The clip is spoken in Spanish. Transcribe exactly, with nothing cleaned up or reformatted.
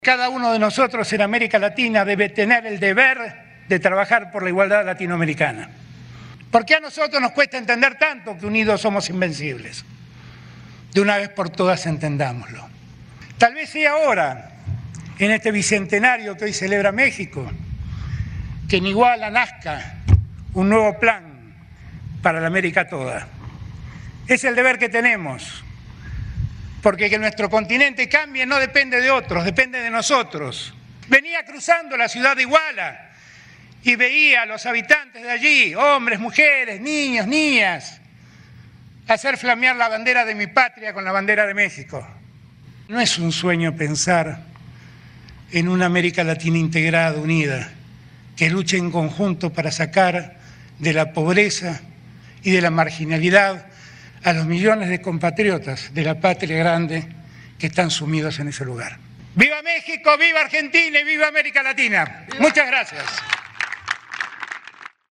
Cada uno de nosotros en América Latina debe tener el deber de trabajar por la igualdad latinoamericana. ¿Por qué a nosotros nos cuesta entender tanto que unidos somos invencibles? De una vez por todas entendámoslo. Tal vez sea ahora, en este bicentenario que hoy celebra México, que en Iguala nazca un nuevo plan para la América toda. Es el deber que tenemos, porque que nuestro continente cambie no depende de otros, depende de nosotros. Venía cruzando la ciudad de Iguala y veía a los habitantes de allí, hombres, mujeres, niños, niñas, hacer flamear la bandera de mi patria con la bandera de México. No es un sueño pensar en una América Latina integrada, unida, que luche en conjunto para sacar de la pobreza y de la marginalidad a los millones de compatriotas de la patria grande que están sumidos en ese lugar. ¡Viva México, viva Argentina y viva América Latina! Muchas gracias.